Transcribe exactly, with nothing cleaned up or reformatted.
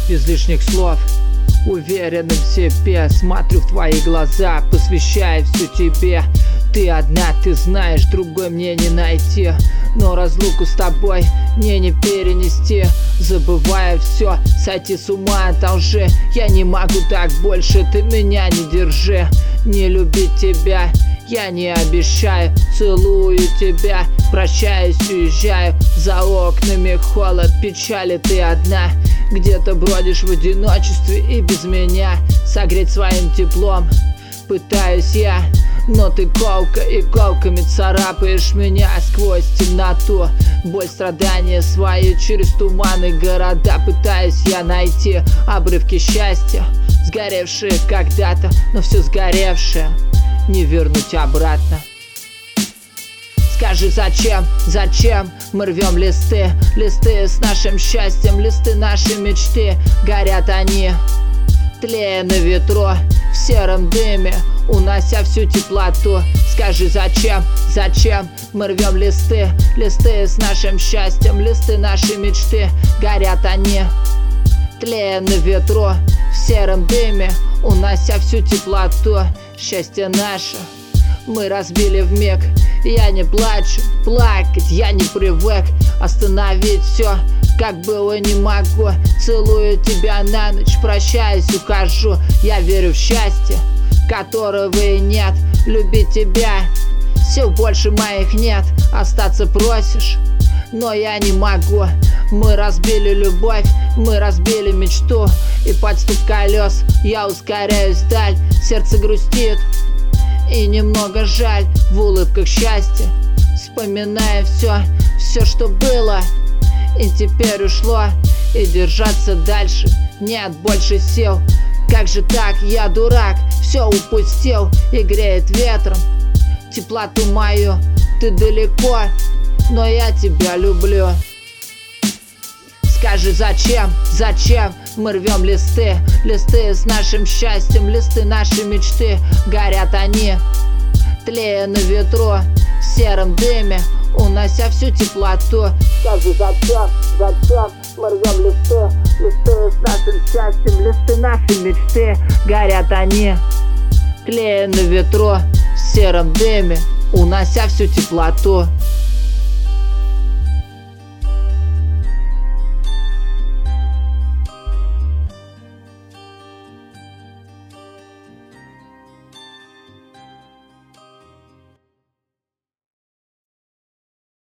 без лишних слов. Уверенным в себе, смотрю в твои глаза, посвящаю все тебе. Ты одна, ты знаешь, другой мне не найти, но разлуку с тобой мне не перенести. Забываю все, сойти с ума от лжи. Я не могу так больше, ты меня не держи. Не любить тебя я не обещаю. Целую тебя, прощаюсь, уезжаю. За окнами холод, печали, ты одна. Где-то бродишь в одиночестве и без меня. Согреть своим теплом пытаюсь я, но ты колка и колками царапаешь меня сквозь темноту. Боль, страдания свои через туманы города. Пытаюсь я найти обрывки счастья, сгоревшие когда-то, но все сгоревшее не вернуть обратно. Скажи, зачем, зачем мы рвем листы, листы с нашим счастьем, листы нашей мечты. Горят они, тлея на ветру, в сером дыме, унося всю теплоту. Скажи, зачем, зачем мы рвем листы, листы с нашим счастьем, листы нашей мечты. Горят они, тлея на ветру, в сером дыме, унося всю теплоту. Счастье наше мы разбили вмиг. Я не плачу, плакать я не привык. Остановить все, как было, не могу. Целую тебя на ночь, прощаюсь, ухожу. Я верю в счастье, которого и нет. Любить тебя сил больше моих нет. Остаться просишь, но я не могу. Мы разбили любовь, мы разбили мечту. И под стук колес я ускоряюсь вдаль. Сердце грустит и немного жаль. В улыбках счастья, вспоминая все, все, что было и теперь ушло. И держаться дальше нет больше сил. Как же так, я дурак, все упустил. И греет ветром теплоту мою. Ты далеко, но я тебя люблю. Скажи, зачем, зачем мы рвем листы, листы с нашим счастьем, листы нашей мечты. Горят они, тлея на ветру, в сером дыме, унося всю теплоту. Скажи, зачем, зачем мы рвем листы, листы с нашим счастьем, листы нашей мечты. Горят они, тлея на ветру, в сером дыме, унося всю теплоту.